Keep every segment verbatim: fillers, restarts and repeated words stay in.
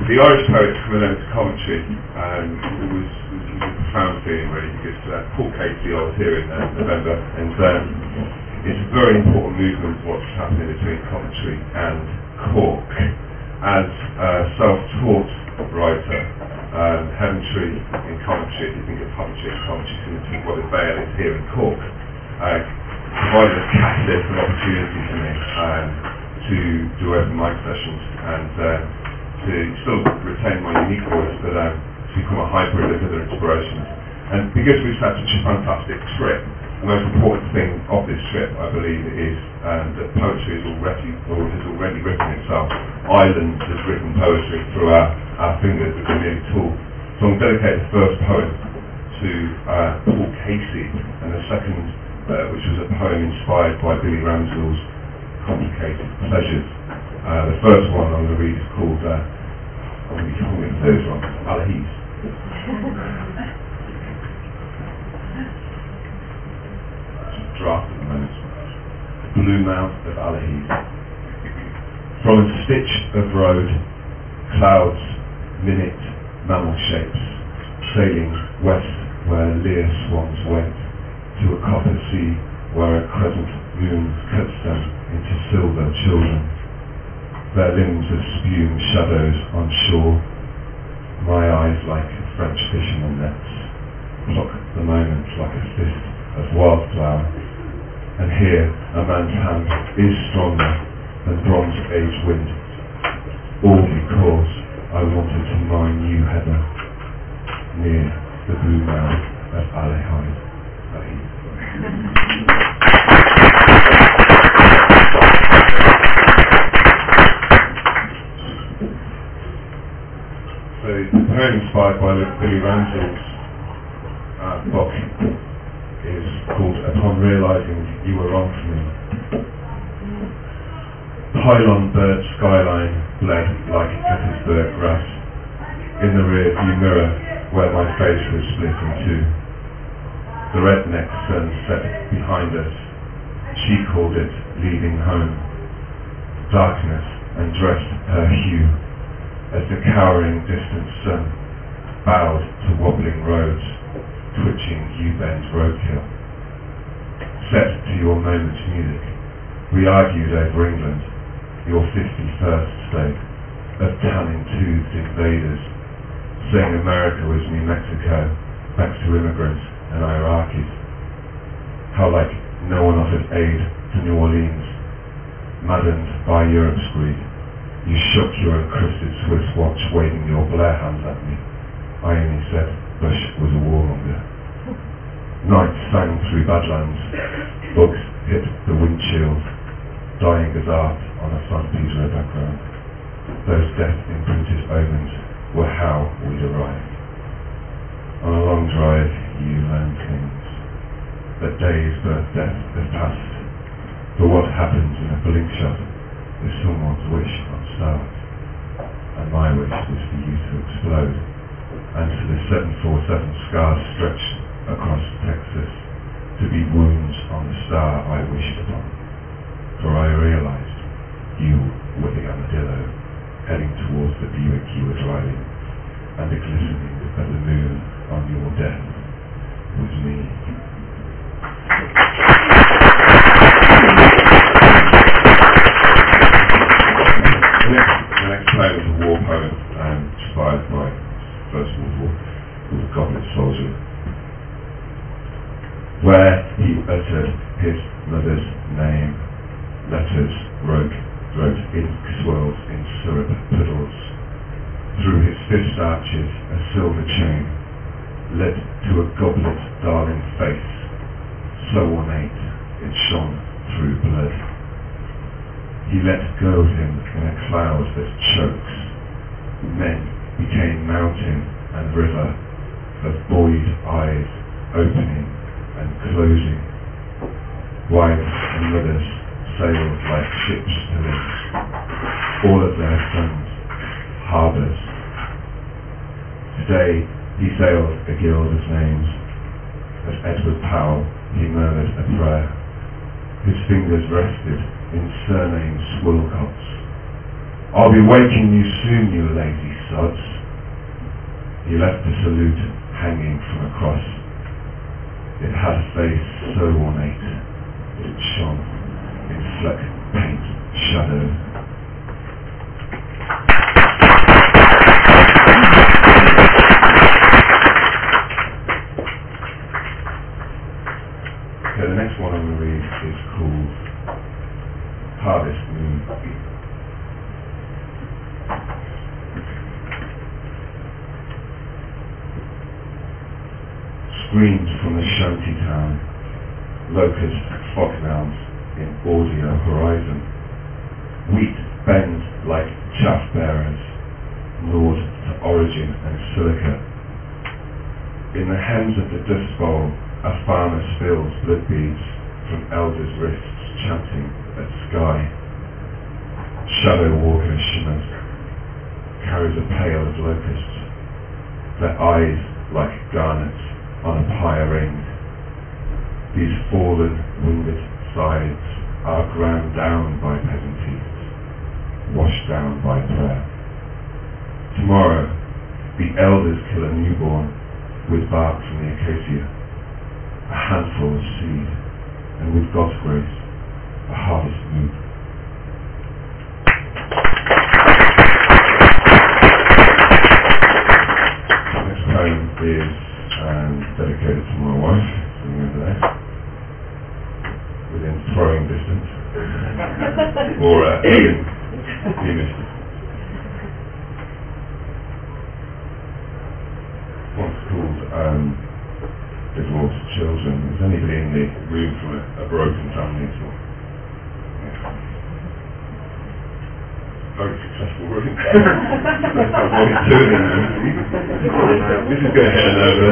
the Irish poets coming over to Coventry, um, it was, it was a profound feeling really, because uh, Paul Casey, I was here in uh, November, and um, it's a very important movement what's happening between Coventry and Cork. As a self-taught writer, um, Heaventree in Coventry, if you think of Coventry in Coventry, you can think what the Vale is here in Cork, uh, provided a catalyst of opportunity for me um, to do open mic sessions and uh, to still retain my unique voice, but um, to become a hybrid of other inspirations. And because we've had such a fantastic trip, the most important thing of this trip, I believe, is um, that poetry is already, or has already written itself. Ireland has written poetry through our, our fingers as a mere tool. So I'm dedicating the first poem to uh, Paul Casey, and the second, uh, which was a poem inspired by Billy Ramsdell's Complicated Pleasures. Uh, the first one I'm going to read is called, uh, I'm going to be calling it the third one, Alahis. Draft at the moment. The blue mouth of Alahis. From a stitch of road, clouds, minute, mammal shapes, sailing west where Lear swans went, to a copper sea where a crescent moon cuts them into silver children. Their limbs of spume shadows on shore, my eyes like French fisherman nets, pluck the moment like a fist of wildflower. And here a man's hand is stronger than Bronze Age wind, all because I wanted to mine new heather near the blue mouth of Alahis. So the poem inspired by Billy Ramsdell's uh, book is called Upon Realizing You Were Wrong for Me. Pylon bird skyline bled like Gettysburg grass in the rear view mirror where my face was split in two. The redneck sun set behind us. She called it leaving home. Darkness and dressed her hue as the cowering distant sun bowed to wobbling roads, twitching U-bend roadkill. Set to your moment's music, we argued over England, your fifty-first state, of tanning-toothed invaders, saying America was New Mexico, thanks to immigrants and Iraqis. How like no one offered aid to New Orleans. Maddened by Europe's greed, you shook your encrusted Swiss watch, waving your Blair hands at me. I only said Bush was a warmonger. Night sang through Badlands, bugs hit the windshield, dying as art on a frontier background. Those death-imprinted omens were how we'd arrived. On a long drive, you learn things, that days, birth, death have passed. But what happens in a blink shot is someone's wish on stars, and my wish was for you to explode, and to the seven forty-seven scars stretched across Texas, to be wounds on the star I wished upon. For I realized you were the armadillo, heading towards the Buick you were driving, and the glistening of the moon on your death was me. The next, the next poem is a war poem, um, inspired by First World War, called The Goblet Soldier, where he uttered his mother's name. Letters wrote, wrote ink swirls in syrup puddles. Through his fist arches, a silver chain led to a goblet darling face, so ornate it shone through blood. He let go of him in a cloud that chokes. Men became mountain and river, of buoyed eyes opening and closing. Wives and mothers sailed like ships to links, all of their sons harbours. Today he sailed a guild of names. As Edward Powell he murmured a prayer. His fingers rested in surname swillcots. I'll be waking you soon, you lazy sods. He left the salute hanging from a cross. It had a face so ornate that it shone in fleck, paint, shadow. Okay, the next one I'm going to read is called Harvest Moon. Screams from the shanty town, locust foghorns in audio horizon. Wheat bends like chaff bearers, gnawed to origin and silica. In the hems of the dust bowl, a farmer spills blood beads from elders' wrists, chanting at sky. Shadow walker shimmers, carries a pail of locusts, their eyes like garnets on a pyre ring. These fallen, winged sides are ground down by peasant teeth, washed down by prayer. Tomorrow, the elders kill a newborn with bark from the acacia, a handful of seed, and with God's grace, a harvest moon. The next poem is um, dedicated to my wife, sitting over there, within throwing distance, or uh, within penis distance. One's called um, Divorced Children. Is anybody in the room from a, a broken family at all? Very successful room. I've always two in there. This is going to hit a nerve.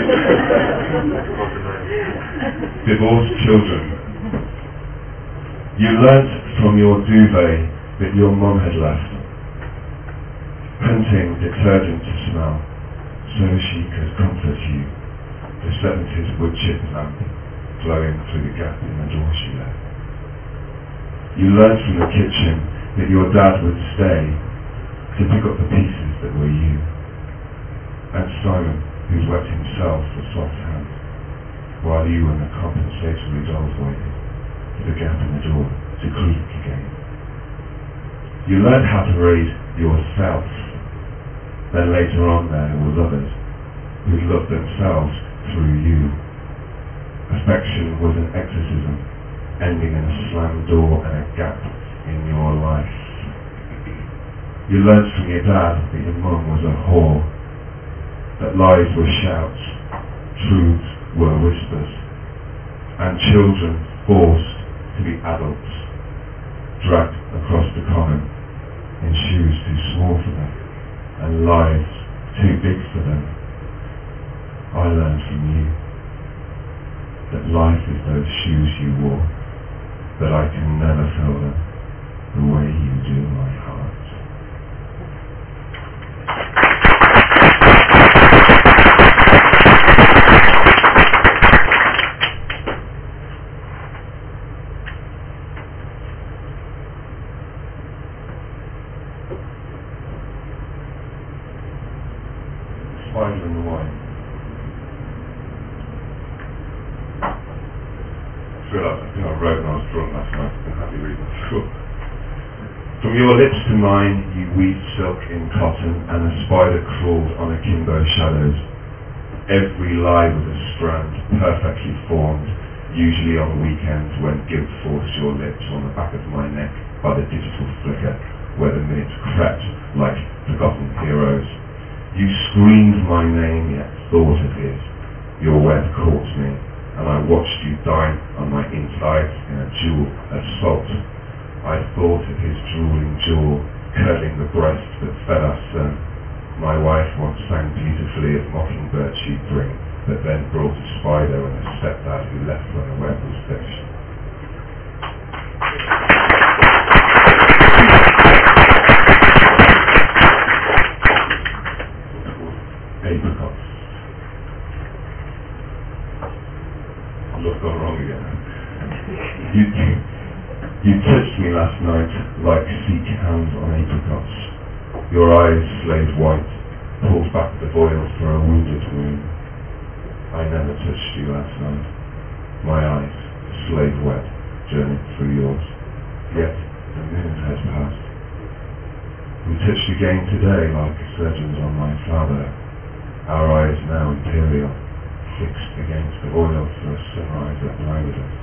Divorced Children. You learnt from your duvet that your mum had left, hunting detergent to smell, so she could comfort you. The seventies wood chip lamp glowing through the gap in the door she left. You learnt from the kitchen that your dad would stay to pick up the pieces that were you. And Simon, who's wept himself for soft hands, while you and the compensatory dolls waited for the gap in the door to creak again. You learned how to raise yourself. Then later on there were lovers who loved themselves through you. Affection was an exorcism, ending in a slammed door and a gap in your life. You learnt from your dad that your mum was a whore, that lies were shouts, truths were whispers, and children forced to be adults, dragged across the common in shoes too small for them, and lives too big for them. I learned from you that life is those shoes you wore, that I can never fill them the way you do my heart. Spider in the Wine. I realised I think I wrote when I was drunk last night. I've been happy reading the book. From your lips to mine, you weaved silk in cotton, and a spider crawled on akimbo shadows. Every lie was a strand, perfectly formed, usually on weekends when guilt forced your lips on the back of my neck by the digital flicker, where the minutes crept like forgotten heroes. You screamed my name, yet thought of it. Your web caught me, and I watched you dine on my insides in a jewel of salt. I thought of his drooling jaw, curdling the breast that fed our son. My wife once sang beautifully of mockingbird she'd bring, but then brought a spider and a stepdad who left when the web was finished. Apricots. Look gone wrong again. You, you touched me last night like seek hands on apricots. Your eyes, slave white, pulled back the voile for a wounded wound. I never touched you last night. My eyes, slave wet, journeyed through yours. Yet the moon has passed. We touched again today like surgeons on my father. Our eyes now imperial, fixed against the oil for a sunrise that blinded us.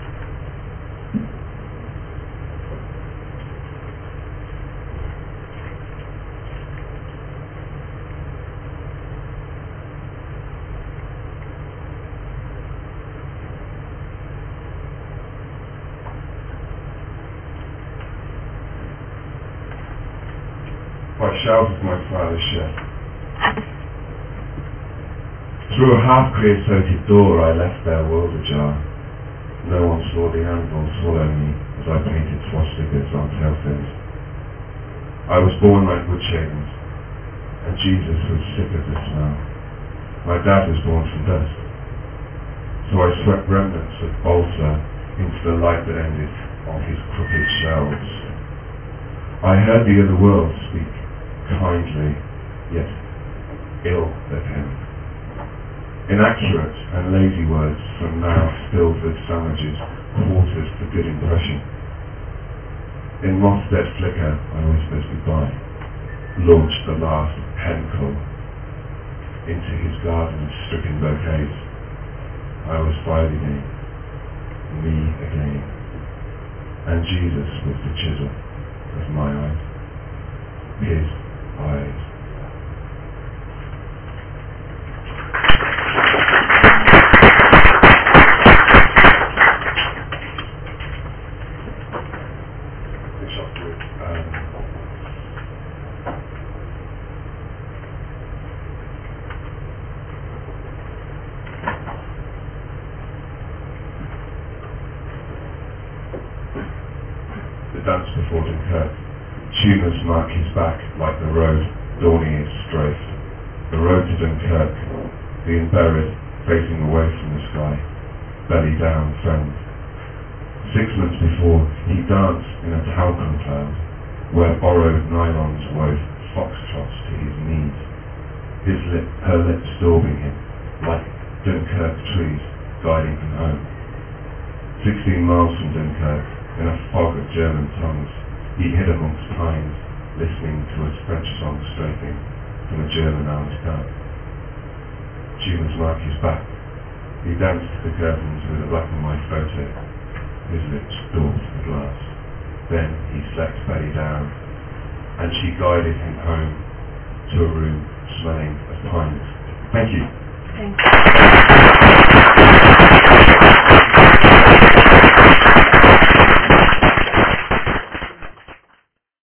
I shouted my father's shed. Through a half-creosoted door I left their world ajar. No one saw the anvil swallow me as I painted swastikas on tail fins. I was born like Woodshavens, and Jesus was sick of the smell. My dad was born from dust, so I swept remnants of balsa into the light that ended on his crooked shelves. I heard the other world speak kindly, yet ill of him. Inaccurate and lazy words from now filled with sandwiches, quarters for good impression. In moth-dead flicker I whispered goodbye, launched the last hencoal into his garden of stricken bouquets. I was five again, me again, and Jesus was the chisel of my eyes, his eyes. Finish off with um, the dance before Dunkirk. Tumours mark his back like the road dawning is strafed. The road to Dunkirk, being buried, facing away from the sky, belly down, friend. Six months before, he danced in a talcum cloud, where borrowed nylons wove foxtrots to his knees, his lip, her lips daubing him, like Dunkirk trees guiding him home. Sixteen miles from Dunkirk, in a fog of German tongues, he hid amongst pines, listening to a French song strafing from a German armed car. Tumours mark his back. He danced to the curtains with a black and white photo, his lips daubed the glass. Then he slept belly down, and she guided him home to a room smelling of pines. Thank you. Thank you.